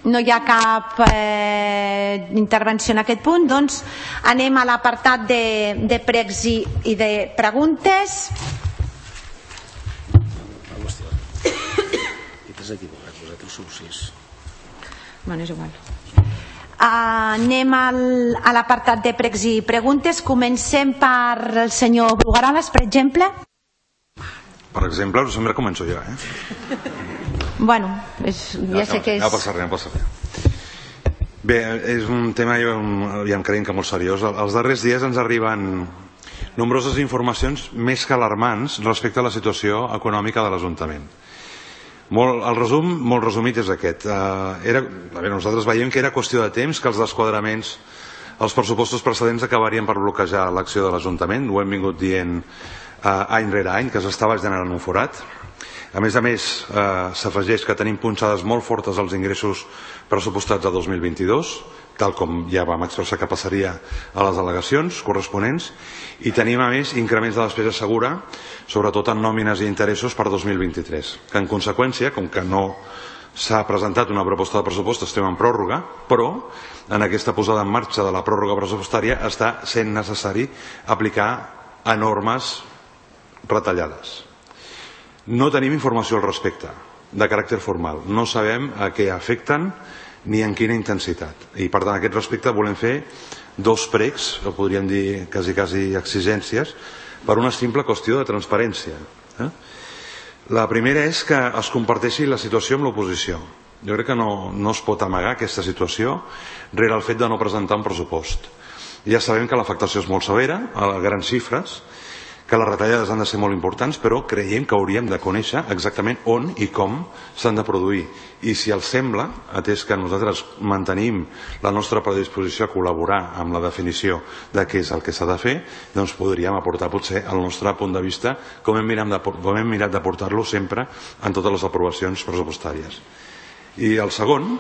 no hi ha cap intervenció en aquest punt, doncs anem a l'apartat de pregs i de preguntes. Bueno, és igual. Anem a l'apartat de pregs i preguntes. Comencem per el senyor Brugueralas, per exemple. Per exemple, sempre començo jo, Bueno, ja sé que és... No passa res. Bé, és un tema, ja em creiem que molt seriós. Els darrers dies ens arriben nombroses informacions més que alarmants respecte a la situació econòmica de l'Ajuntament. El resum, molt resumit, és aquest. Nosaltres veiem que era qüestió de temps que els desquadraments, els pressupostos precedents acabarien per bloquejar l'acció de l'Ajuntament. Ho hem vingut dient any rere any, que s'estava generant un forat. A més, s'afegeix que tenim punxades molt fortes els ingressos pressupostats a 2022, tal com ja vam expressar que passaria a les delegacions corresponents, i tenim, a més, increments de despesa segura, sobretot en nòmines i interessos per 2023, que en conseqüència, com que no s'ha presentat una proposta de pressupost, estem en pròrroga, però en aquesta posada en marxa de la pròrroga pressupostària està sent necessari aplicar enormes retallades. No tenim informació al respecte, de caràcter formal. No sabem a què afecten ni en quina intensitat. I per tant, a aquest respecte volem fer dos pregs, o podríem dir quasi exigències, per una simple qüestió de transparència. La primera és que es comparteixi la situació amb l'oposició. Jo crec que no es pot amagar aquesta situació rere el fet de no presentar un pressupost. Ja sabem que l'afectació és molt severa, a grans xifres, que les retallades han de ser molt importants, però creiem que hauríem de conèixer exactament on i com s'han de produir. I si els sembla, atès que nosaltres mantenim la nostra predisposició a col·laborar amb la definició de què és el que s'ha de fer, doncs podríem aportar potser el nostre punt de vista com hem mirat de portar-lo sempre en totes les aprovacions pressupostàries. I el segon,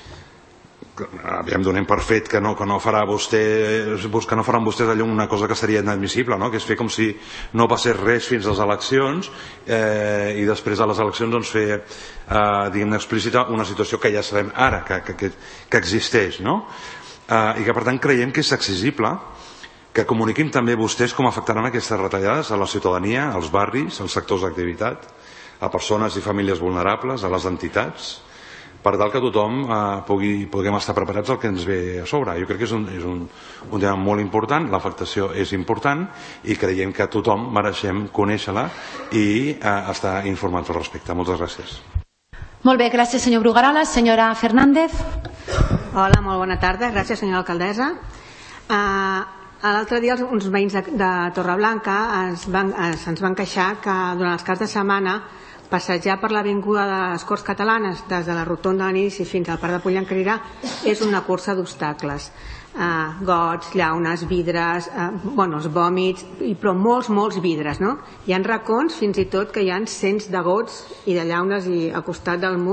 aviam, donem per fet que no faran vostès allò una cosa que seria inadmissible, que és fer com si no passés res fins a les eleccions i després de les eleccions doncs fer explícita una situació que ja sabem ara que existeix, i que per tant creiem que és exigible que comuniquin també vostès com afectaran aquestes retallades a la ciutadania, als barris, als sectors d'activitat, a persones i famílies vulnerables, a les entitats, per tal que tothom puguem estar preparats al que ens ve a sobre. Jo crec que és un tema molt important, l'afectació és important i creiem que tothom mereixem conèixer-la i estar informats al respecte. Moltes gràcies. Molt bé, gràcies senyor Brugueralas. Senyora Fernández. Hola, molt bona tarda. Gràcies senyora alcaldessa. L'altre dia uns veïns de Torreblanca ens van queixar que durant els caps de setmana passejar per l'avinguda de les Corts Catalanes des de la rotonda de l'inici fins al parc de Pollencarrirà és una cursa d'obstacles. Gots, llaunes, vidres, els vòmits, però molts vidres. Hi ha racons fins i tot que hi ha cents de gots i de llaunes i al costat del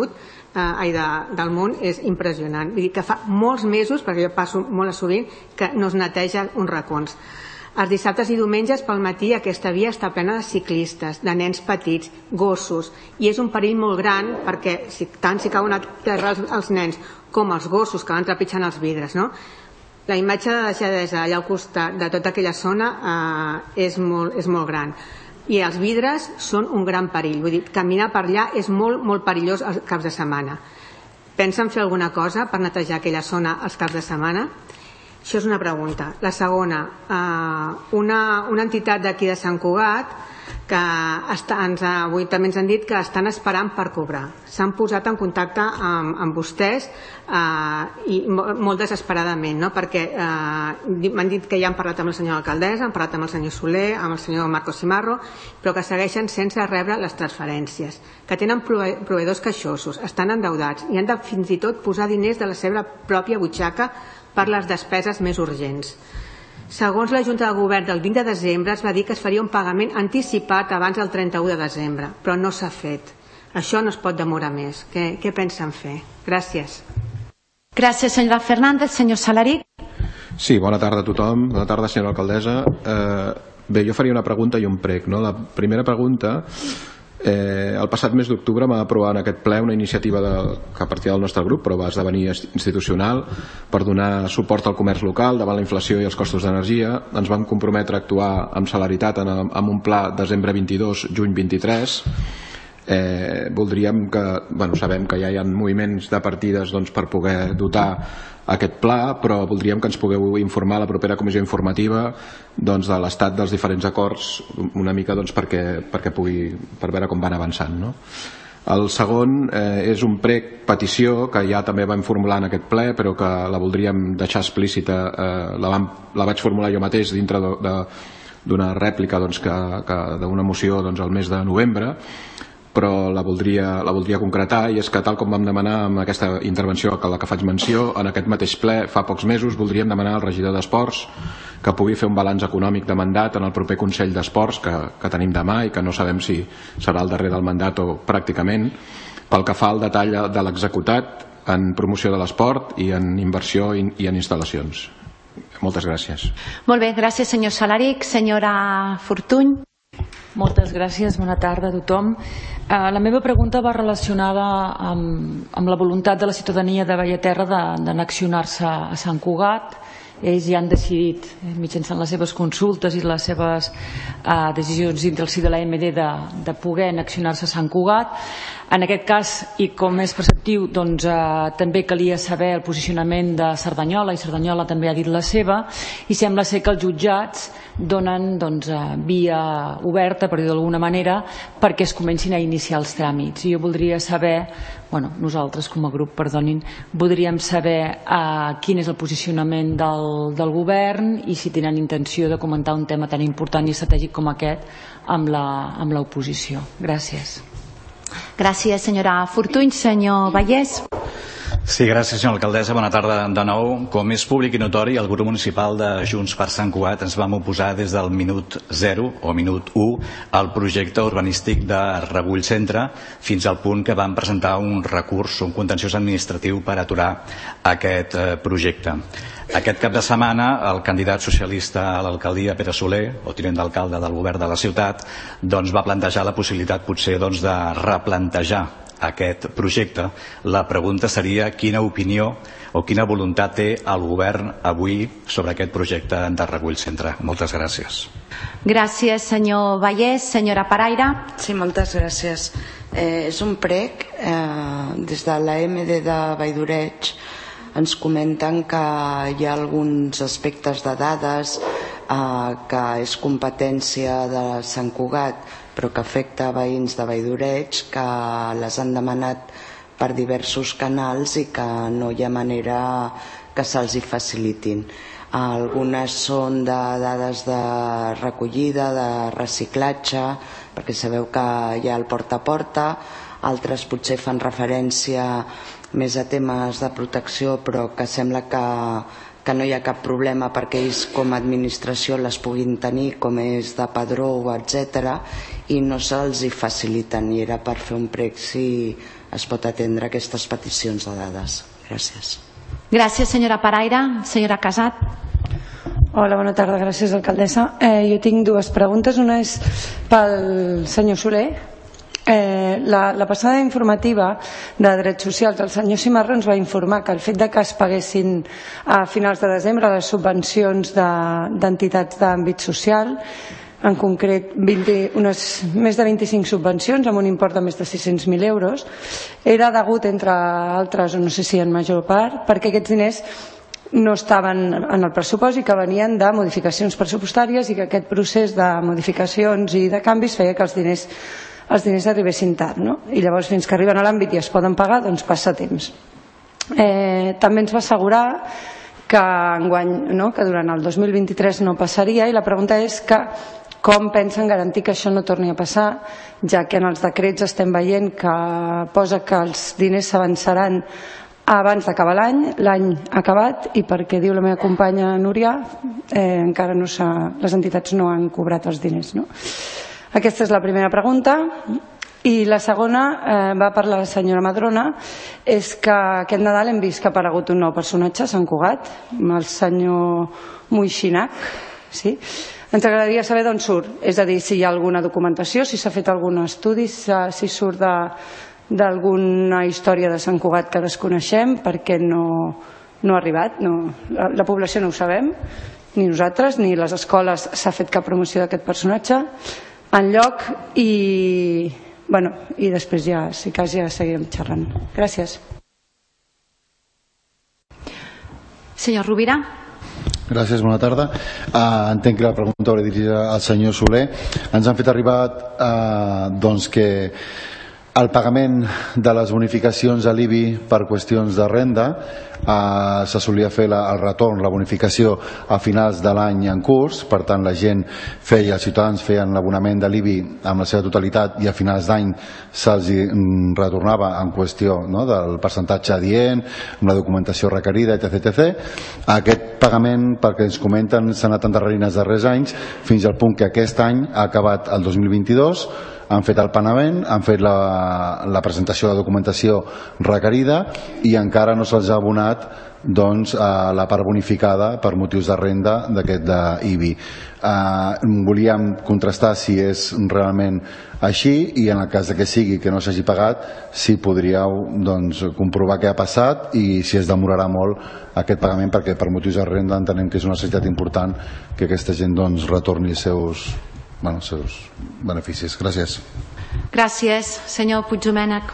del munt és impressionant. Vull dir que fa molts mesos, perquè jo passo molt sovint, que no es neteja uns racons. Els dissabtes i diumenges pel matí aquesta via està plena de ciclistes, de nens petits, gossos, i és un perill molt gran perquè tant si cauen a terra els nens com els gossos que van trepitjant els vidres. La imatge de deixadesa allà al costat de tota aquella zona és molt gran. I els vidres són un gran perill. Vull dir, caminar per allà és molt perillós els caps de setmana. Pensen fer alguna cosa per netejar aquella zona els caps de setmana? Això és una pregunta. La segona, una entitat d'aquí de Sant Cugat que avui també ens han dit que estan esperant per cobrar. S'han posat en contacte amb vostès i molt desesperadament, perquè m'han dit que ja han parlat amb la senyora alcaldessa, han parlat amb el senyor Soler, amb el senyor Marcos Cimarro, però que segueixen sense rebre les transferències, que tenen proveïdors queixosos, estan endeudats i han de fins i tot posar diners de la seva pròpia butxaca per les despeses més urgents. Segons la Junta de Govern del 20 de desembre es va dir que es faria un pagament anticipat abans del 31 de desembre, però no s'ha fet. Això no es pot demorar més. Què pensen fer? Gràcies. Gràcies, senyora Fernández. Senyor Salaric. Sí, bona tarda a tothom. Bona tarda, senyora alcaldessa. Bé, jo faria una pregunta i un prec. La primera pregunta El passat mes d'octubre va aprovar en aquest ple una iniciativa que partia del nostre grup però va esdevenir institucional per donar suport al comerç local davant la inflació i els costos d'energia. Ens vam comprometre a actuar amb celeritat amb un pla desembre 22, juny 23. Voldríem que, sabem que ja hi ha moviments de partides per poder dotar aquest pla, però voldríem que ens pugueu informar a la propera comissió informativa de l'estat dels diferents acords una mica per veure com van avançant, no? El segon és un prec petició que ja també vam formular en aquest ple però que la voldríem deixar explícita. La vaig formular jo mateix dintre d'una rèplica d'una moció al mes de novembre, però la voldria concretar, i és que tal com vam demanar amb aquesta intervenció a la que faig menció, en aquest mateix ple fa pocs mesos voldríem demanar al regidor d'Esports que pugui fer un balanç econòmic de mandat en el proper Consell d'Esports que tenim demà i que no sabem si serà el darrer del mandat o pràcticament, pel que fa al detall de l'executat en promoció de l'esport i en inversió i en instal·lacions. Moltes gràcies. Molt bé, gràcies senyor Salàric. Senyora Fortuny. Moltes gràcies, bona tarda a tothom. La meva pregunta va relacionada amb la voluntat de la ciutadania de Bellaterra d'annexionar-se a Sant Cugat. Ells ja han decidit, mitjançant les seves consultes i les seves decisions dintre el si de l'AMD, de poder annexionar-se a Sant Cugat. En aquest cas, i com és preceptiu, també calia saber el posicionament de Cerdanyola, i Cerdanyola també ha dit la seva, i sembla ser que els jutjats donen via oberta, per dir d'alguna manera, perquè es comencin a iniciar els tràmits. I jo voldria saber, nosaltres com a grup, perdonin, voldríem saber quin és el posicionament del govern i si tenen intenció de comentar un tema tan important i estratègic com aquest amb l'oposició. Gràcies. Gràcies, senyora Fortuny. Senyor Vallès. Sí, gràcies, senyora alcaldessa. Bona tarda de nou. Com és públic i notori, el grup municipal de Junts per Sant Cugat ens vam oposar des del minut 0 o minut 1 al projecte urbanístic de Rebull Centre, fins al punt que vam presentar un recurs, un contenciós administratiu per aturar aquest projecte. Aquest cap de setmana el candidat socialista a l'alcaldia, Pere Soler, o tinent d'alcalde del govern de la ciutat, va plantejar la possibilitat potser de replantejar aquest projecte. La pregunta seria quina opinió o quina voluntat té el govern avui sobre aquest projecte de Rebull Centre. Moltes gràcies. Gràcies, senyor Vallès. Senyora Paraire. Sí, moltes gràcies. És un prec. Des de l'AMD de Valldoreig ens comenten que hi ha alguns aspectes de dades que és competència de Sant Cugat, però que afecta veïns de Valldoreig, que les han demanat per diversos canals i que no hi ha manera que se'ls hi facilitin. Algunes són de dades de recollida, de reciclatge, perquè sabeu que hi ha el porta a porta, altres potser fan referència més a temes de protecció, però que sembla que no hi ha cap problema perquè ells com a administració les puguin tenir, com és de padró, etc., i no se'ls hi faciliten, i era per fer un prec si es pot atendre aquestes peticions de dades. Gràcies. Gràcies, senyora Paraire. Senyora Casat. Hola, bona tarda, gràcies, alcaldessa. Jo tinc dues preguntes. Una és pel senyor Soler. La passada informativa de Drets Socials, el senyor Cimarro ens va informar que el fet que es paguessin a finals de desembre les subvencions d'entitats d'àmbit social, en concret més de 25 subvencions amb un import de més de 600.000 euros, era degut, entre altres, o no sé si en major part, perquè aquests diners no estaven en el pressupost i que venien de modificacions pressupostàries, i que aquest procés de modificacions i de canvis feia que els diners arribessin tard, no? I llavors fins que arriben a l'àmbit i es poden pagar, doncs passa temps. També ens va assegurar que enguany, que durant el 2023 no passaria, i la pregunta és com pensen garantir que això no torni a passar, ja que en els decrets estem veient que posa que els diners s'avançaran abans d'acabar l'any acabat, i perquè diu la meva companya Núria, encara les entitats no han cobrat els diners, no? Aquesta és la primera pregunta. I la segona va per la senyora Madrona. És que aquest Nadal hem vist que ha aparegut un nou personatge a Sant Cugat, el senyor Moixinac. Sí? Ens agradaria saber d'on surt, és a dir, si hi ha alguna documentació, si s'ha fet algun estudi, si surt d'alguna història de Sant Cugat que desconeixem, perquè no ha arribat, la població no ho sabem, ni nosaltres, ni les escoles s'ha fet cap promoció d'aquest personatge enlloc i després ja, si cas, ja seguirem xerrant. Gràcies. Senyor Rovira. Gràcies, bona tarda. Entenc que la pregunta hauré dirigida al senyor Soler. Ens han fet arribar que el pagament de les bonificacions a l'IBI per qüestions de renda se solia fer el retorn, la bonificació a finals de l'any en curs, per tant la gent els ciutadans feien l'abonament de l'IBI amb la seva totalitat i a finals d'any se'ls retornava en qüestió del percentatge adient, amb la documentació requerida, etc. Aquest pagament, perquè ens comenten, s'ha anat endarrerint els darrers anys fins al punt que aquest any ha acabat el 2022, han fet el pagament, han fet la presentació de documentació requerida i encara no se'ls ha abonat la part bonificada per motius de renda d'aquest d'IBI. Volíem contrastar si és realment així i en el cas que sigui que no s'hagi pagat, si podríeu comprovar què ha passat i si es demorarà molt aquest pagament, perquè per motius de renda entenem que és una necessitat important que aquesta gent retorni els seus beneficis. Gràcies. Gràcies. Senyor Puigdomènech.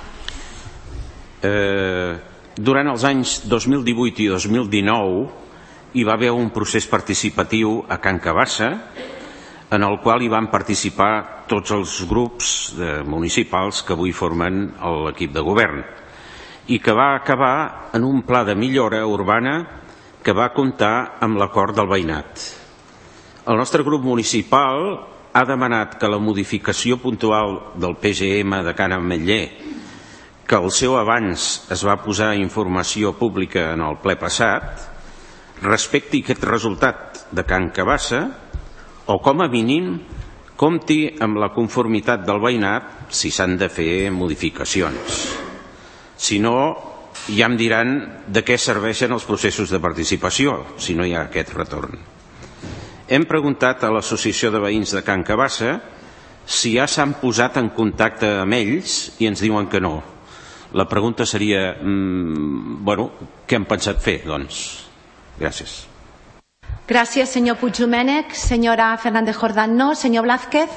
Durant els anys 2018 i 2019 hi va haver un procés participatiu a Can Cabassa en el qual hi van participar tots els grups municipals que avui formen l'equip de govern i que va acabar en un pla de millora urbana que va comptar amb l'acord del veïnat. El nostre grup municipal ha demanat que la modificació puntual del PGM de Can Ametller, que el seu abans es va posar a informació pública en el ple passat, respecti aquest resultat de Can Cabassa o com a mínim compti amb la conformitat del veïnat si s'han de fer modificacions. Si no, ja em diran de què serveixen els processos de participació si no hi ha aquest retorn. Hem preguntat a l'Associació de Veïns de Can Cabassa si ja s'han posat en contacte amb ells i ens diuen que no. La pregunta seria, què han pensat fer, doncs? Gràcies. Gràcies, senyor Puigdomènech. Senyora Fernández Jordán, no. Senyor Blázquez.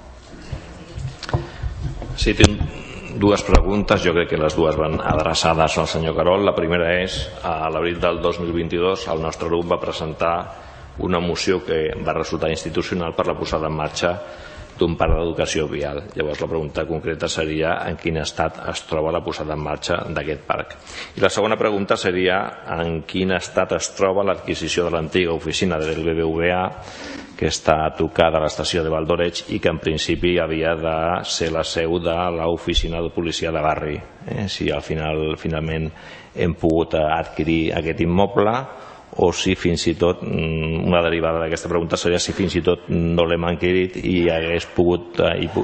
Sí, tinc dues preguntes. Jo crec que les dues van adreçades al senyor Carol. La primera és, a l'abril del 2022, el nostre grup va presentar una moció que va resultar institucional per la posada en marxa d'un parc d'educació vial. Llavors la pregunta concreta seria en quin estat es troba la posada en marxa d'aquest parc. I la segona pregunta seria en quin estat es troba l'adquisició de l'antiga oficina del BBVA que està a tocar de l'estació de Valdoreig i que en principi havia de ser la seu de l'oficina de policia de barri. Si finalment hem pogut adquirir aquest immoble o si fins i tot, una derivada d'aquesta pregunta seria si fins i tot no l'hem adquirit i hagués pogut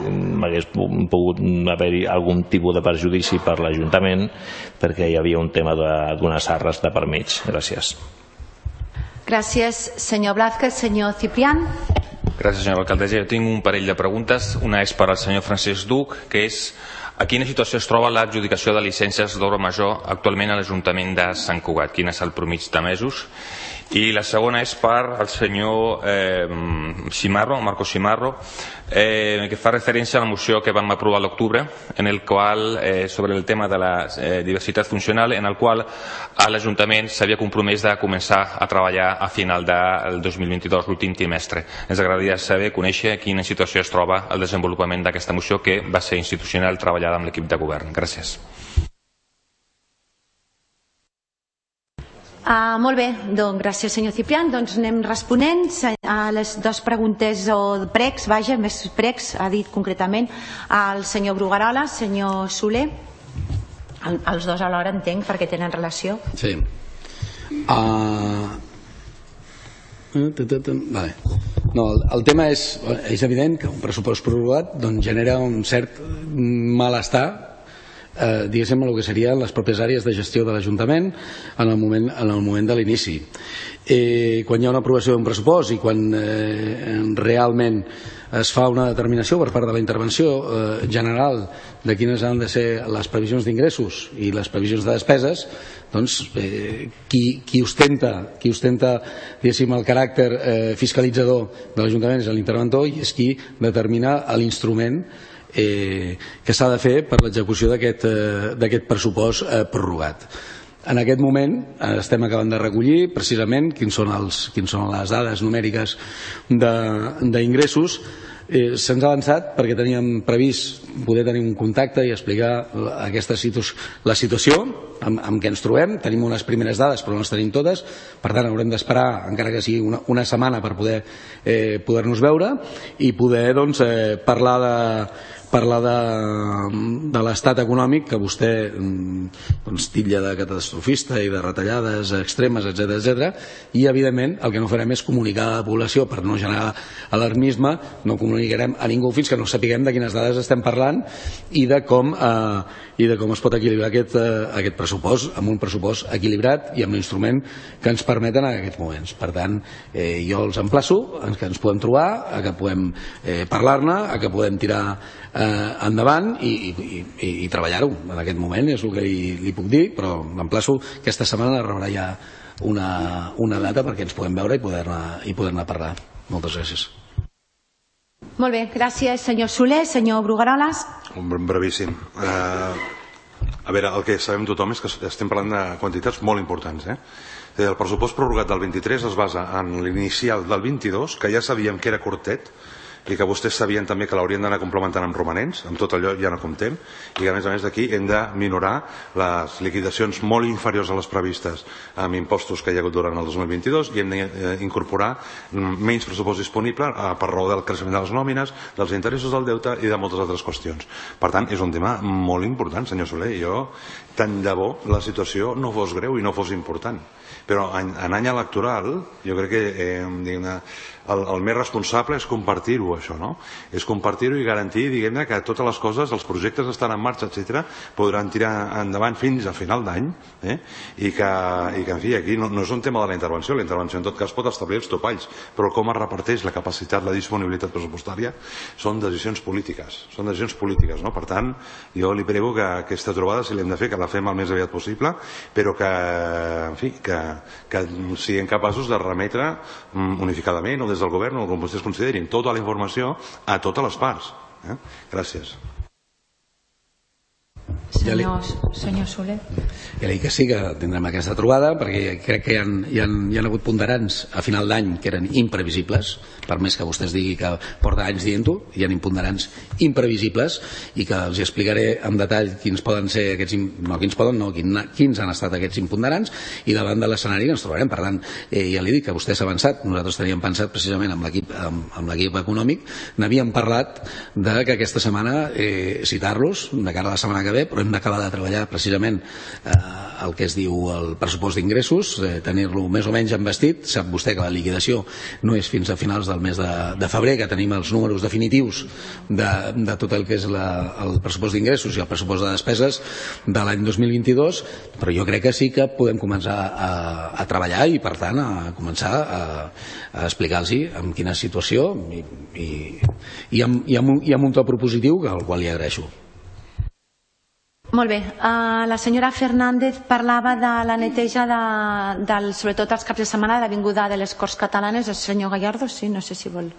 haver-hi algun tipus de perjudici per l'Ajuntament perquè hi havia un tema d'unes arres de per mig. Gràcies. Gràcies, senyor Blázquez. Senyor Ciprián. Gràcies, senyora alcaldessa. Jo tinc un parell de preguntes. Una és per al senyor Francesc Duc, que és a quina situació es troba l'adjudicació de llicències d'obra major actualment a l'Ajuntament de Sant Cugat? Quin és el promig de mesos? I la segona és per al senyor Marco Simarro, que fa referència a la moció que vam aprovar a l'octubre, en el qual, sobre el tema de la diversitat funcional, en el qual l'Ajuntament s'havia compromès de començar a treballar a final del 2022, l'últim trimestre. Ens agradaria saber, conèixer quina situació es troba el desenvolupament d'aquesta moció que va ser institucional treballada amb l'equip de govern. Gràcies. Molt bé, doncs gràcies senyor Ciprián. Doncs anem responent a les dues preguntes o pregs, més pregs, ha dit concretament el senyor Bruguerola, senyor Soler. Els dos alhora entenc perquè tenen relació. Sí. Vale. No, el tema és evident que un pressupost prorrogat doncs, genera un cert malestar diguéssim, el que serien les pròpies àrees de gestió de l'Ajuntament en el moment de l'inici. Quan hi ha una aprovació d'un pressupost i quan realment es fa una determinació per part de la intervenció general de quines han de ser les previsions d'ingressos i les previsions de despeses, doncs qui ostenta diguéssim, el caràcter fiscalitzador de l'Ajuntament és l'interventor i és qui determina l'instrument que s'ha de fer per l'execució d'aquest pressupost prorrogat. En aquest moment estem acabant de recollir precisament quins són les dades numèriques d'ingressos. Se'ns ha avançat perquè teníem previst poder tenir un contacte i explicar la situació amb què ens trobem. Tenim unes primeres dades però no les tenim totes, per tant haurem d'esperar encara que sigui una setmana per poder-nos veure i poder parlar de l'estat econòmic que vostè titlla de catastrofista i de retallades extremes, etc. I evidentment el que no farem és comunicar a la població per no generar alarmisme, no comunicarem a ningú fins que no sapiguem de quines dades estem parlant i de com es pot equilibrar aquest pressupost, amb un pressupost equilibrat i amb l'instrument que ens permeten en aquests moments. Per tant, jo els emplaço que ens podem trobar, que podem parlar-ne, que podem tirar endavant i treballar-ho. En aquest moment és el que li puc dir, però l'emplaço que aquesta setmana rebrà ja una data perquè ens podem veure i poder-ne parlar. Moltes gràcies. Molt bé, gràcies senyor Soler. Senyor Brugueroles. Brevíssim. A veure, el que sabem tothom és que estem parlant de quantitats molt importants. El pressupost prorrogat del 23 es basa en l'inicial del 22, que ja sabíem que era curtet, i que vostès sabien també que l'haurien d'anar complementant amb romanents, amb tot allò ja no comptem, i que a més d'aquí hem de minorar les liquidacions molt inferiors a les previstes amb impostos que hi ha hagut durant el 2022 i hem d'incorporar menys pressupost disponible per raó del creixement de les nòmines, dels interessos del deute i de moltes altres qüestions. Per tant, és un tema molt important, senyor Soler. Tant de bo la situació no fos greu i no fos important. Però en any electoral jo crec que el més responsable és compartir-ho, això, no? És compartir-ho i garantir, diguem-ne, que totes les coses, els projectes estan en marxa, etc., podran tirar endavant fins a final d'any, i que, en fi, aquí no és un tema de la intervenció en tot cas pot establir els topalls, però com es reparteix la capacitat, la disponibilitat pressupostària, són decisions polítiques, no? Per tant, jo li prego que aquesta trobada, si l'hem de fer, que la fem el més aviat possible, però que, en fi, que siguem capaços de remetre unificadament o des del govern o com vostès considerin tota la informació a totes les parts. Gràcies. Senyor Soler. Ja dic que sí, que tindrem aquesta trobada perquè crec que hi ha hagut ponderants a final d'any que eren imprevisibles, per més que vostès digui que porta anys dient-ho, hi ha ponderants imprevisibles i que els explicaré en detall quins poden ser quins han estat aquests imponderants i davant de l'escenari que ens trobarem. Per tant, ja li dic que vostè s'ha avançat, nosaltres teníem pensat precisament amb l'equip econòmic, n'havíem parlat de que aquesta setmana citar-los de cara a la setmana que ve, però hem d'acabar de treballar precisament el que es diu el pressupost d'ingressos, tenir-lo més o menys envestit. Sap vostè que la liquidació no és fins a finals del mes de febrer, que tenim els números definitius de tot el que és el pressupost d'ingressos i el pressupost de despeses de l'any 2022, però jo crec que sí que podem començar a treballar i per tant a començar a explicar-los en quina situació i amb un to propositiu al qual li agraeixo. Molt bé, la senyora Fernández parlava de la neteja sobretot els caps de setmana de l'avinguda de les Corts Catalanes. El senyor Gallardo, sí, no sé si vol.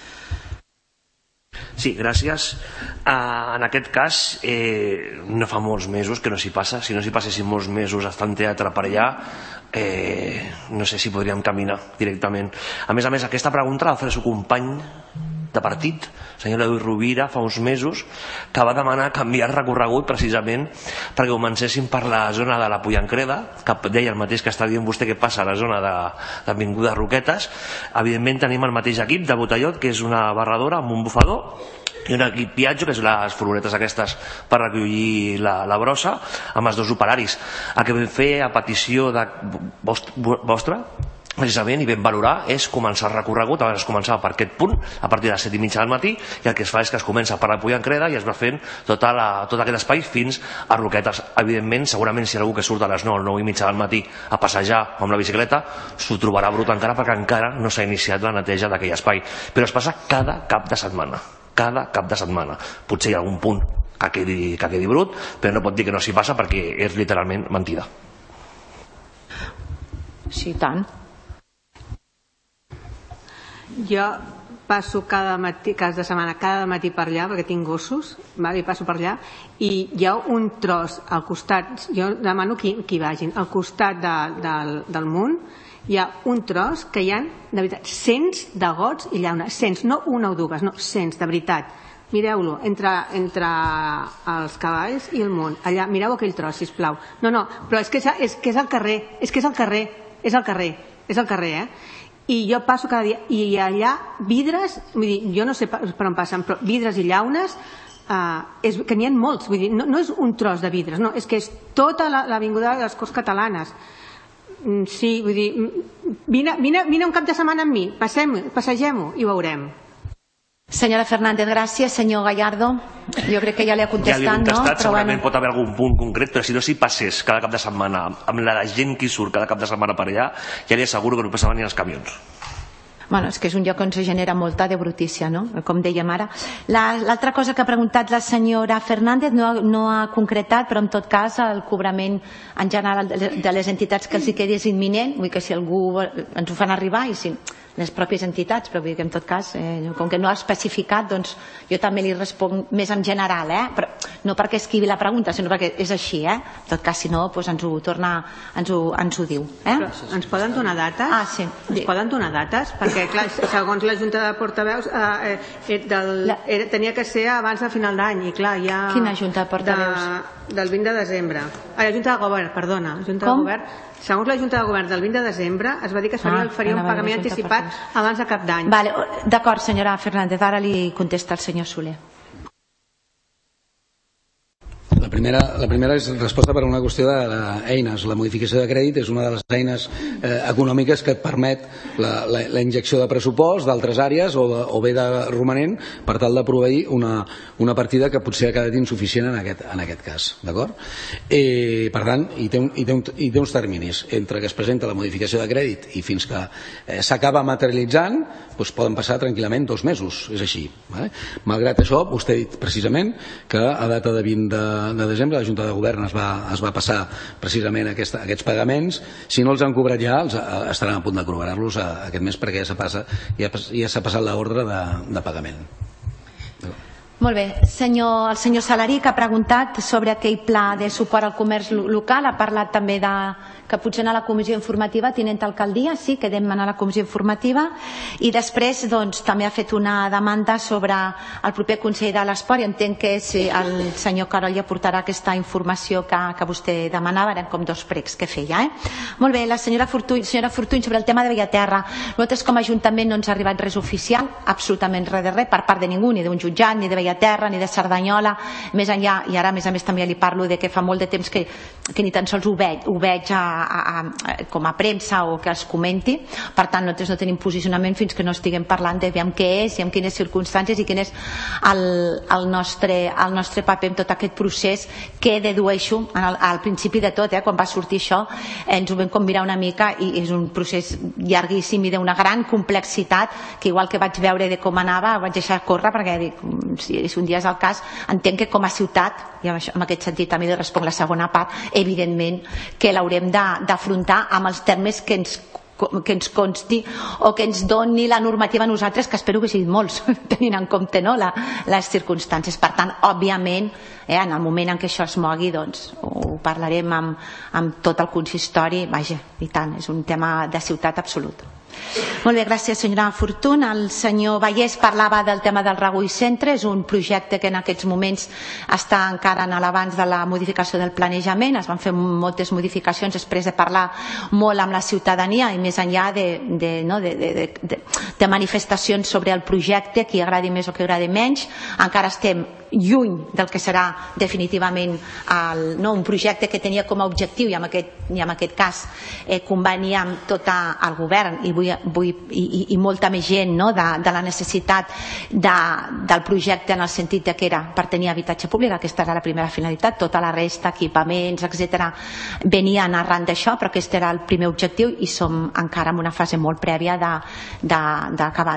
Sí, gràcies. En aquest cas no fa molts mesos que no s'hi passa. Si no s'hi passessin molts mesos estant teatre per allà, no sé si podríem caminar directament. A més, aquesta pregunta la va fer el seu company de partit, el senyor Edu Rovira, fa uns mesos, que va demanar canviar el recorregut precisament perquè comencéssim per la zona de la Pollancreda, que deia el mateix que està dient vostè que passa a la zona d'Avinguda Roquetes. Evidentment tenim el mateix equip de Botellot, que és una barradora amb un bufador, i un equip Piaggio, que és les furgonetes aquestes per recollir la brossa, amb els dos operaris. El que vam fer a petició vostra precisament, i vam valorar, és començar el recorregut. Abans es començava per aquest punt, a partir de les 7:30 del matí, i el que es fa és que es comença per la Pollancreda i es va fent tot aquest espai fins a Roquetes. Evidentment, segurament, si algú que surt a les 9 o 9:30 del matí a passejar amb la bicicleta, s'ho trobarà brut encara, perquè encara no s'ha iniciat la neteja d'aquell espai. Però es passa cada cap de setmana. Cada cap de setmana. Potser hi ha algun punt que quedi brut, però no pot dir que no s'hi passa perquè és literalment mentida. Sí, tant. Jo passo cada matí, cada setmana, cada matí per allà, perquè tinc gossos, i passo per allà, i hi ha un tros al costat, jo demano qui vagin, al costat del munt, hi ha un tros que hi ha, de veritat, cents de gots i llaunes, cents, no una o dues, no, cents, de veritat. Mireu-lo, entre els cavalls i el munt, allà, mireu aquell tros, sisplau. No, però és que és al carrer, és al carrer, i jo passo cada dia, i allà vidres, vull dir, jo no sé per on passen, però vidres i llaunes, que n'hi ha molts, vull dir, no és un tros de vidres, no, és que és tota l'avinguda de les Corts Catalanes. Sí, vull dir, vine un cap de setmana amb mi, passegem-ho i ho veurem. Senyora Fernández, gràcies. Senyor Gallardo, jo crec que ja li ha contestat, no? Ja li he contestat, segurament pot haver algun punt concret, però si no s'hi passés cada cap de setmana amb la gent que hi surt cada cap de setmana per allà, ja li asseguro que no passaven ni els camions. Bueno, és que és un lloc on se genera molta de brutícia, no? Com dèiem ara. L'altra cosa que ha preguntat la senyora Fernández no ha concretat, però en tot cas el cobrament en general de les entitats que els hi quedi és imminent, vull que si algú ens ho fan arribar, i si les pròpies entitats, però vull que en tot cas, com que no ha especificat, doncs jo també li responc més en general, però no perquè esquivi la pregunta, sinó perquè és així, en tot cas, si no, doncs ens ho torna, ens ho diu. Però ens poden donar dates? Ah, sí. Ens poden donar dates? Perquè, clar, segons la Junta de Portaveus, tenia que ser abans de final d'any, i clar, ja... Quina Junta de Portaveus? Del 20 de desembre. La Junta de Govern, perdona. Com? Segons la Junta de Govern del 20 de desembre es va dir que es faria un pagament anticipat abans de cap d'any. D'acord, senyora Fernández, ara li contesta el senyor Soler. La primera és resposta per una qüestió d'eines. La modificació de crèdit és una de les eines econòmiques que et permet la injecció de pressupost d'altres àrees o bé de romanent per tal de proveir una partida que potser ha quedat insuficient en aquest cas. D'acord? Per tant, hi té uns terminis. Entre que es presenta la modificació de crèdit i fins que s'acaba materialitzant, poden passar tranquil·lament 2 mesos. És així. Malgrat això, vostè ha dit precisament que a data de 20 de desembre la Junta de Govern es va passar precisament aquests pagaments. Si no els han cobrat ja, estaran a punt de cobrar-los aquest mes, perquè ja s'ha passat l'ordre de pagament. Molt bé. El senyor Salarí, que ha preguntat sobre aquell pla de suport al comerç local, ha parlat també que potser anar a la comissió informativa, tinent alcaldia, sí, que hem d'anar a la comissió informativa, i després també ha fet una demanda sobre el proper Consell de l'Esport, i entenc que el senyor Carol ja portarà aquesta informació que vostè demanava, eren com 2 pregs que feia. Molt bé, la senyora Fortuny, sobre el tema de Bellaterra. Nosaltres com a Ajuntament no ens ha arribat res oficial, absolutament res de res, per part de ningú, ni d'un jutjat, ni de Bellaterra, ni de Cerdanyola, més enllà, i ara a més també ja li parlo de que fa molt de temps que ni tan sols ho veig com a premsa o que es comenti. Per tant, nosaltres no tenim posicionament fins que no estiguem parlant de què és i en quines circumstàncies i quin és el nostre paper en tot aquest procés, que dedueixo al principi de tot, quan va sortir això ens ho vam com mirar una mica, i és un procés llarguíssim i d'una gran complexitat, que igual que vaig veure de com anava vaig deixar córrer, perquè dic, si un dia és el cas, entenc que com a ciutat, i en aquest sentit també li responc la segona part, evidentment que l'haurem d'afrontar amb els termes que ens consti o que ens doni la normativa a nosaltres, que espero que siguin molts, tenint en compte les circumstàncies. Per tant, òbviament, en el moment en què això es mogui, ho parlarem amb tot el consistori, vaja, i tant, és un tema de ciutat absolut. Molt bé, gràcies senyora Fortuny. El senyor Vallès parlava del tema del Regull Centre, és un projecte que en aquests moments està encara en l'abans de la modificació del planejament. Es van fer moltes modificacions després de parlar molt amb la ciutadania i més enllà de manifestacions sobre el projecte, qui agradi més o qui agradi menys. Encara estem lluny del que serà definitivament un projecte que tenia com a objectiu, i en aquest cas convenia amb tot el govern i molta més gent, de la necessitat del projecte, en el sentit que era per tenir habitatge públic. Aquesta era la primera finalitat. Tota la resta, equipaments, etc., venien arran d'això, però aquest era el primer objectiu, i som encara en una fase molt prèvia d'acabar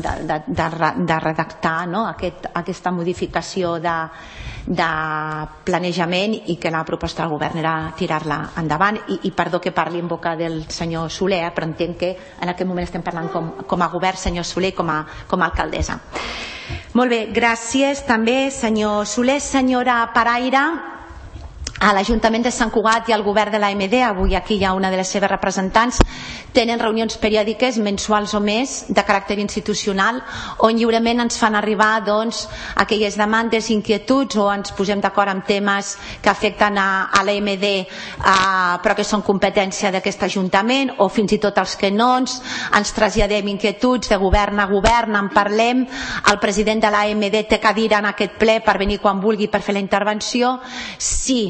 de redactar aquesta modificació de planejament, i que la proposta del govern era tirar-la endavant. I perdó que parli en boca del senyor Soler, però entenc que en aquest moment estem parlant com a govern, senyor Soler, com a alcaldessa. Molt bé, gràcies també, senyor Soler. Senyora Paraire, a l'Ajuntament de Sant Cugat i al govern de l'AMD, avui aquí hi ha una de les seves representants, tenen reunions periòdiques, mensuals o més, de caràcter institucional, on lliurement ens fan arribar aquelles demandes, inquietuds, o ens posem d'acord amb temes que afecten a l'AMD però que són competència d'aquest Ajuntament, o fins i tot els que no, ens traslladem inquietuds de govern a govern, en parlem. El president de l'AMD té cadira en aquest ple per venir quan vulgui per fer la intervenció. Sí,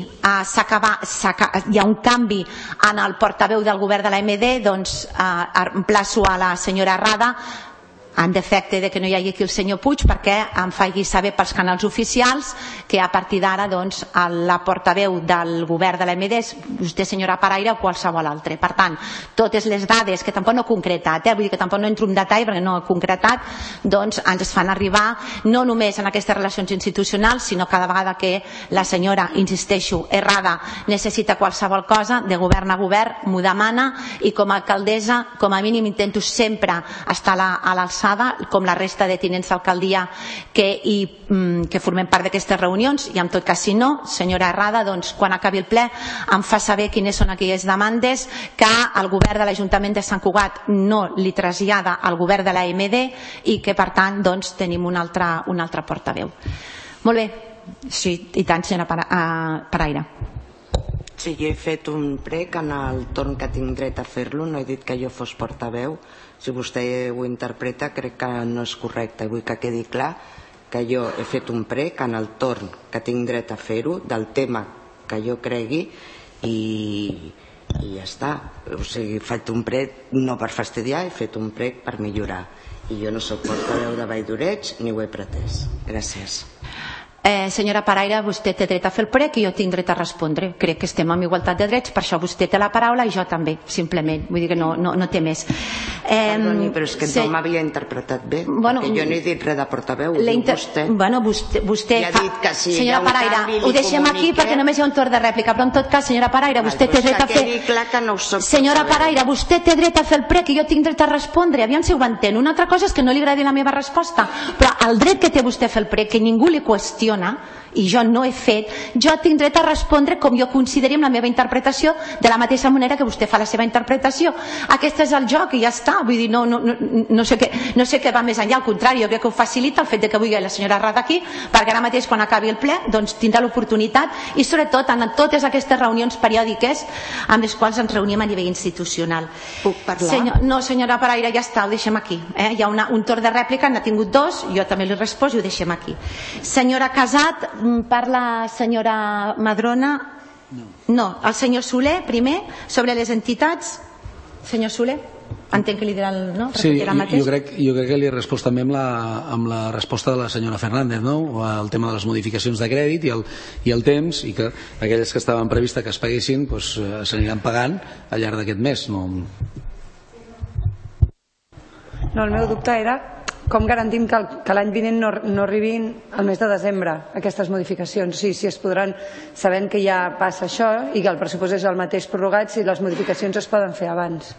hi ha un canvi en el portaveu del govern de l'AMD, doncs emplaço a la senyora Rada, en defecte de que no hi hagi aquí el senyor Puig, perquè em faci saber pels canals oficials que a partir d'ara la portaveu del govern de l'AMD és vostè, senyora Paraire, o qualsevol altre. Per tant, totes les dades, que tampoc no he concretat, vull dir que tampoc no entro en detall perquè no he concretat, doncs ens fan arribar no només en aquestes relacions institucionals, sinó cada vegada que la senyora, insisteixo, Errada, necessita qualsevol cosa, de govern a govern, m'ho demana, i com a alcaldessa, com a mínim intento sempre estar a l'alçada, com la resta de tinents d'alcaldia que formem part d'aquestes reunions. I en tot cas, si no, senyora Errada, doncs quan acabi el ple em fa saber quines són aquelles demandes que el govern de l'Ajuntament de Sant Cugat no li trasllada al govern de l'AMD, i que per tant tenim un altre portaveu. Molt bé, sí, i tant, senyora Paraire. Sí, jo he fet un prec en el torn que tinc dret a fer-lo, no he dit que jo fos portaveu. Si vostè ho interpreta, crec que no és correcte. Vull que quedi clar que jo he fet un prec en el torn que tinc dret a fer-ho, del tema que jo cregui, i ja està. O sigui, he fet un prec no per fastidiar, he fet un prec per millorar. I jo no soc portaveu de Vall d'Oreig ni ho he pretès. Gràcies. Senyora Paraire, vostè té dret a fer el prec i jo tinc dret a respondre. Crec que estem en igualtat de drets, per això vostè té la paraula i jo també, simplement. Vull dir que no té més. Perdoni, però és que no m'havia interpretat bé, perquè jo no he dit res de portaveu, ho diu vostè. Vostè ha dit que si hi ha senyora un Paraire, canvi ho deixem aquí perquè només hi ha un torn de rèplica, però en tot cas, senyora Paraire, vostè té dret a fer... Senyora Paraire, vostè té dret a fer el prec i jo tinc dret a respondre. Aviam si ho entén. Una altra cosa és que no li agradi la meva resposta, però el dret que té vostè a fer el prec, que ningú li qüestiona, i jo no he fet, jo tinc dret a respondre com jo consideri amb la meva interpretació, de la mateixa manera que vostè fa la seva interpretació. Aquest és el joc i ja està. Vull dir, no sé què va més enllà, al contrari, jo crec que ho facilita el fet que vulgui la senyora Rada aquí, perquè ara mateix quan acabi el ple doncs tindrà l'oportunitat, i sobretot en totes aquestes reunions periòdiques amb les quals ens reunim a nivell institucional. Puc parlar? No, senyora Paraire, ja està, ho deixem aquí. Hi ha un torn de rèplica, n'ha tingut dos, jo també li resposo i ho deixem aquí. Senyora Casat, parla senyora Madrona? No. El senyor Soler, primer, sobre les entitats. Senyor Soler, entenc que li dirà el... No? Sí, jo crec que li he respost també amb la resposta de la senyora Fernández, no? El tema de les modificacions de crèdit i el temps, i que aquelles que estaven previstes que es paguessin s'aniran pagant al llarg d'aquest mes. No, el meu dubte era com garantim que l'any vinent no arribin al mes de desembre aquestes modificacions. Sí, si es podran, sabent que ja passa això i que el pressupost és el mateix prorrogat, si les modificacions es poden fer abans.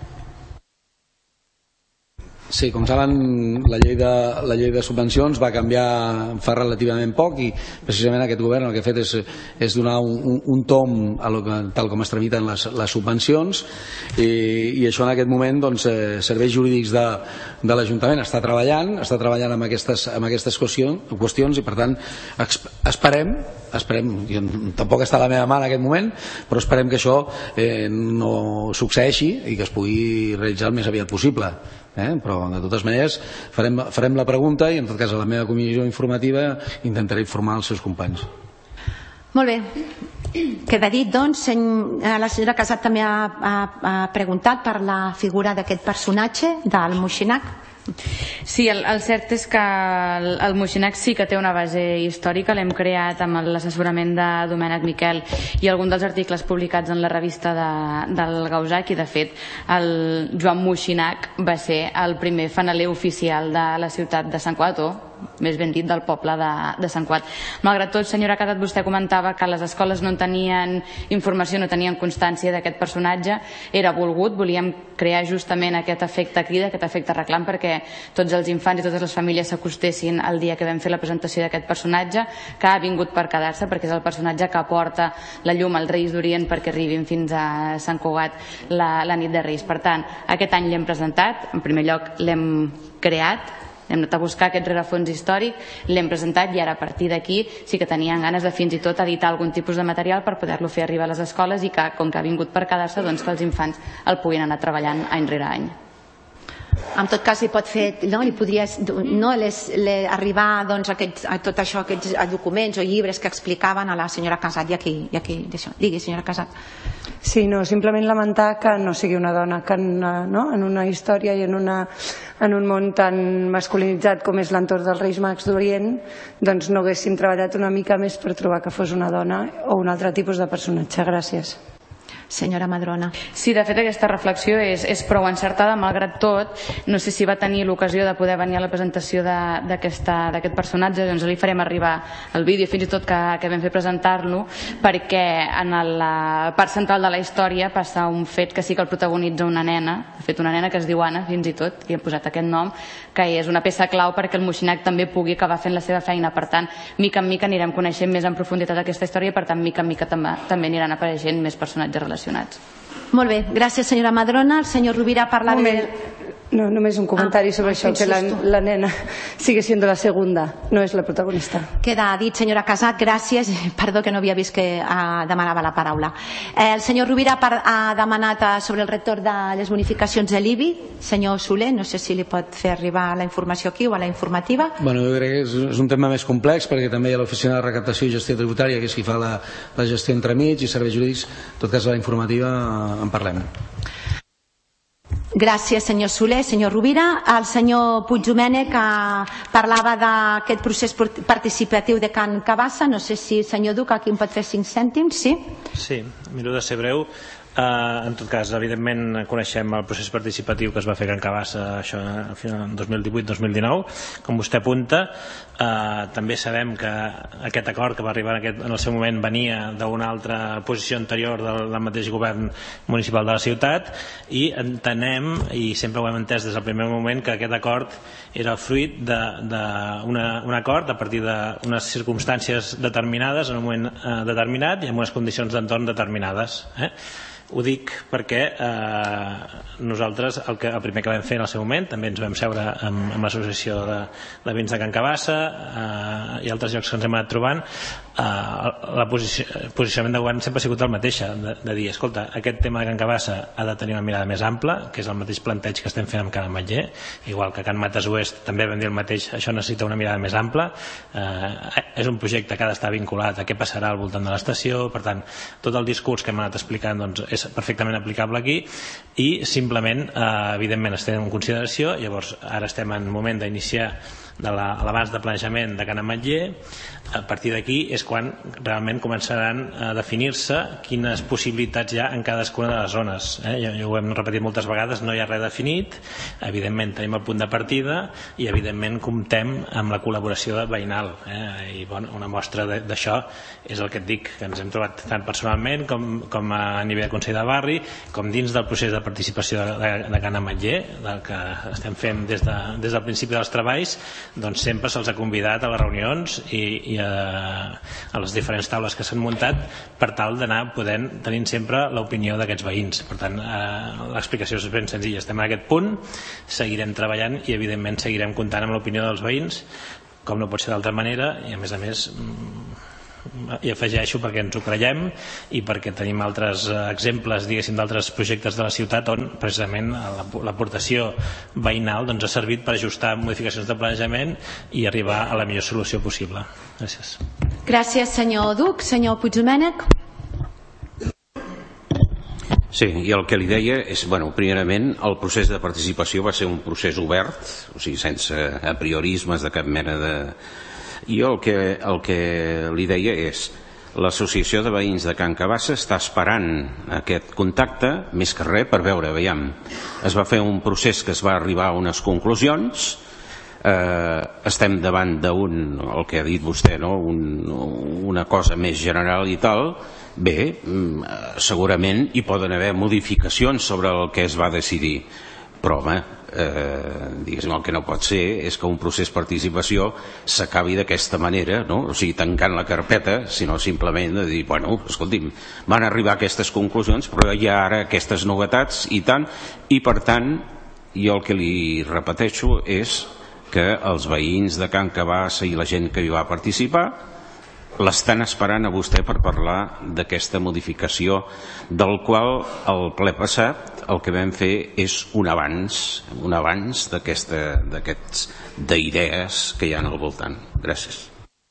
Sí, com saben, la llei de subvencions va canviar fa relativament poc, i precisament aquest govern el que ha fet és donar un tom a tal com es tramiten les subvencions, i això en aquest moment serveis jurídics de l'Ajuntament està treballant amb aquestes qüestions, i per tant esperem, tampoc està a la meva mà en aquest moment, però esperem que això no succeeixi i que es pugui realitzar el més aviat possible. Però de totes maneres farem la pregunta i en tot cas a la meva comissió informativa intentaré informar els seus companys. Molt bé. Queda dit, doncs, la senyora Casat també ha preguntat per la figura d'aquest personatge, del Moixinac. Sí, el cert és que el Moixinac sí que té una base històrica, l'hem creat amb l'assessorament de Domènec Miquel i algun dels articles publicats en la revista del Gausac, i de fet el Joan Moixinac va ser el primer fanaler oficial de la ciutat de Sant Cugat, o més ben dit del poble de Sant Cugat. Malgrat tot, senyora Casat, vostè comentava que les escoles no tenien informació, no tenien constància d'aquest personatge. Era volgut, volíem crear justament aquest efecte crida, aquest efecte reclam, perquè tots els infants i totes les famílies s'acostessin el dia que vam fer la presentació d'aquest personatge, que ha vingut per quedar-se, perquè és el personatge que aporta la llum als Reis d'Orient perquè arribin fins a Sant Cugat la nit de Reis. Per tant, aquest any l'hem presentat, en primer lloc l'hem creat, hem anat a buscar aquest rerefons històric, l'hem presentat i ara a partir d'aquí sí que tenien ganes de fins i tot editar algun tipus de material per poder-lo fer arribar a les escoles i que, com que ha vingut per quedar-se, doncs que els infants el puguin anar treballant any rere any. En tot cas, li pot fer, li podries arribar a tot això, aquests documents o llibres que explicaven a la senyora Casat i aquí digui, senyora Casat. Sí, no, simplement lamentar que no sigui una dona, que en una història i en un món tan masculinitzat com és l'entorn dels Reis Mags d'Orient, doncs no haguéssim treballat una mica més per trobar que fos una dona o un altre tipus de personatge. Gràcies. Senyora Madrona. Sí, de fet aquesta reflexió és prou encertada, malgrat tot. No sé si va tenir l'ocasió de poder venir a la presentació d'aquest personatge, doncs li farem arribar el vídeo, fins i tot que vam fer presentar-lo, perquè en la part central de la història passa un fet que sí que el protagonitza una nena, de fet una nena que es diu Anna, fins i tot, que hem posat aquest nom, que és una peça clau perquè el Moixinac també pugui acabar fent la seva feina. Per tant, mica en mica anirem coneixent més en profunditat aquesta història i per tant, mica en mica també aniran apareixent més personatges relacionats. Molt bé, gràcies senyora Madrona. El senyor Rovira parla de... No, només un comentari sobre això, que la nena sigue siendo la segunda, no és la protagonista. Queda dit, senyora Casat, gràcies. Perdó que no havia vist que demanava la paraula. El senyor Rovira ha demanat sobre el retorn de les bonificacions de l'IBI. Senyor Soler, no sé si li pot fer arribar la informació aquí o a la informativa. Bueno, jo crec que és un tema més complex perquè també hi ha l'Oficina de Recaptació i Gestió Tributària, que és qui fa la gestió entremig i serveis jurídics. En tot cas, a la informativa en parlem. Gràcies, senyor Soler. Senyor Rovira, el senyor Puigdomènech parlava d'aquest procés participatiu de Can Cabassa. No sé si el senyor Duc aquí em pot fer 5 cèntims, sí? Sí, miro de ser breu. En tot cas, evidentment coneixem el procés participatiu que es va fer a Can Cabassa això en 2018-2019, com vostè apunta. També sabem que aquest acord que va arribar en el seu moment venia d'una altra posició anterior del mateix govern municipal de la ciutat i entenem, i sempre ho hem entès des del primer moment, que aquest acord era el fruit d'un acord a partir d'unes circumstàncies determinades en un moment determinat i en unes condicions d'entorn determinades. Ho dic perquè nosaltres el primer que vam fer en el seu moment, també ens vam seure amb l'associació de veïns de Can Cabassa i altres llocs que ens hem anat trobant. El posicionament de govern sempre ha sigut el mateix, de dir, escolta, aquest tema de Can Cabassa ha de tenir una mirada més ampla, que és el mateix planteig que estem fent amb Can Ametller, igual que Can Mates Oest també vam dir el mateix, això necessita una mirada més ampla. És un projecte que ha d'estar vinculat a què passarà al voltant de l'estació, per tant, tot el discurs que hem anat explicant doncs, és perfectament aplicable aquí i simplement, evidentment, es tenen en consideració. Llavors, ara estem en un moment d'iniciar l'abans de planejament de Can Ametller. A partir d'aquí és quan realment començaran a definir-se quines possibilitats hi ha en cadascuna de les zones. Ja ho hem repetit moltes vegades, no hi ha res definit. Evidentment tenim el punt de partida i evidentment comptem amb la col·laboració veïnal. I una mostra d'això és el que et dic, que ens hem trobat tant personalment com a nivell de Consell de Barri, com dins del procés de participació de Can Ametller, del que estem fent des del principi dels treballs. Doncs sempre se'ls ha convidat a les reunions i a les diferents taules que s'han muntat per tal d'anar tenint sempre l'opinió d'aquests veïns. Per tant, l'explicació és ben senzilla. Estem en aquest punt, seguirem treballant i evidentment seguirem comptant amb l'opinió dels veïns, com no pot ser d'altra manera, i a més i afegeixo perquè ens ho creiem i perquè tenim altres exemples, diguéssim, d'altres projectes de la ciutat on precisament l'aportació veïnal ha servit per ajustar modificacions de planejament i arribar a la millor solució possible. Gràcies. Gràcies, senyor Duc. Senyor Puigdomènech. Sí, i el que li deia és, primerament, el procés de participació va ser un procés obert, o sigui, sense apriorismes de cap mena de... I el que li deia és, l'associació de veïns de Can Cabassa està esperant aquest contacte, més que res, per veure, veiem, es va fer un procés que es va arribar a unes conclusions, estem davant d'un, el que ha dit vostè, no? Una cosa més general i tal. Bé, segurament hi poden haver modificacions sobre el que es va decidir, però home, diguéssim, el que no pot ser és que un procés de participació s'acabi d'aquesta manera, no? O sigui, tancant la carpeta, sinó simplement de dir, escolti'm, van arribar a aquestes conclusions, però hi ha ara aquestes novetats i tant, i per tant, jo el que li repeteixo és que els veïns de Can Cabassa i la gent que hi va participar l'estan esperant a vostè per parlar d'aquesta modificació, del qual el ple passat el que vam fer és un abans d'aquests d'idees que hi ha al voltant. Gràcies.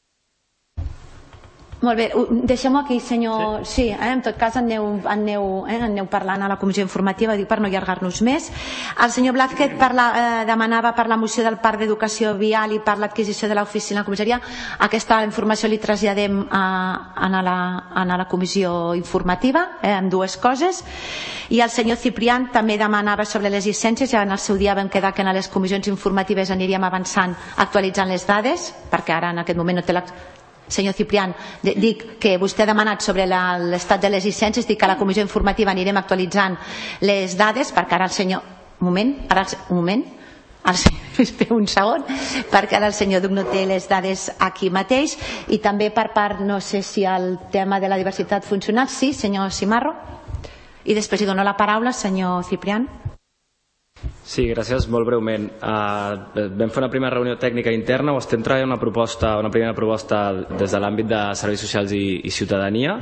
Molt bé, deixem-ho aquí, senyor... Sí, en tot cas aneu parlant a la comissió informativa, dic per no allargar-nos més. El senyor Blázquez demanava per la moció del Parc d'Educació Vial i per l'adquisició de l'oficina de comissaria. Aquesta informació li traslladem a la comissió informativa, amb dues coses. I el senyor Ciprián també demanava sobre les llicències, ja en el seu dia vam quedar que en les comissions informatives aniríem avançant actualitzant les dades, perquè ara en aquest moment no té Senyor Ciprián, dic que vostè ha demanat sobre l'estat de les llicències, dic que a la comissió informativa anirem actualitzant les dades, perquè ara el senyor... Espera un segon, perquè ara el senyor Duc no té les dades aquí mateix, i també per part, no sé si el tema de la diversitat funcional, sí, senyor Simarro, i després li dono la paraula al senyor Ciprián. Sí, gràcies. Molt breument. Vam fer una primera reunió tècnica interna, o estem treballant una primera proposta des de l'àmbit de serveis socials i ciutadania.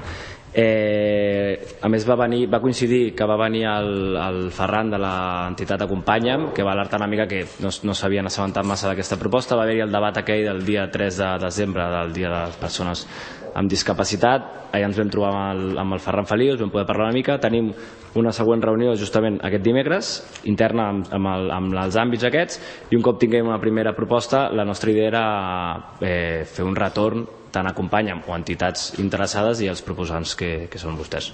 A més va coincidir que va venir el Ferran de l'entitat Acompanya'm, que va alertar una mica que no s'havien assabentat massa d'aquesta proposta. Va haver-hi el debat aquell del dia 3 de desembre, del dia de les persones amb discapacitat. Allà ens vam trobar amb el Ferran Feliu, us vam poder parlar una mica. Tenim una següent reunió justament aquest dimecres, interna amb els àmbits aquests, i un cop tinguem una primera proposta, la nostra idea era fer un retorn tant a Acompanya'm o a entitats interessades i els proposants que són vostès.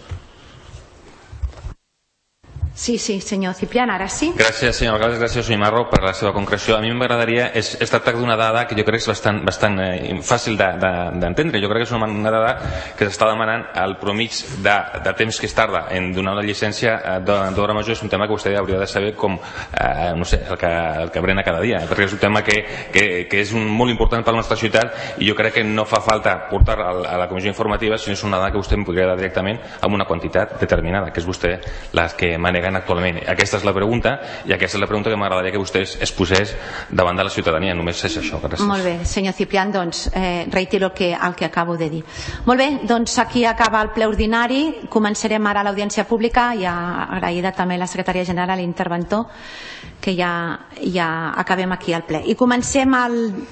Sí, senyor Ciprián, ara sí. Gràcies, senyor alcalde, gràcies, senyor Marro, per la seva concreció. A mi m'agradaria, és tractar d'una dada que jo crec que és bastant fàcil d'entendre. Jo crec que és una dada que s'està demanant el promig de temps que es tarda en donar una llicència d'hora major. És un tema que vostè hauria de saber com, no sé, el que brena cada dia, perquè és un tema que és molt important per la nostra ciutat, i jo crec que no fa falta portar a la comissió informativa, sinó és una dada que vostè em podria dar directament amb una quantitat determinada, que és vostè la que manega actualment. Aquesta és la pregunta, i aquesta és la pregunta que m'agradaria que vostè es posés davant de la ciutadania. Només és això. Gràcies. Molt bé, senyor Ciprián, doncs reitero el que acabo de dir. Molt bé, doncs aquí acaba el ple ordinari. Començarem ara l'audiència pública, i agraïda també la secretària general i l'interventor, que ja acabem aquí el ple. I comencem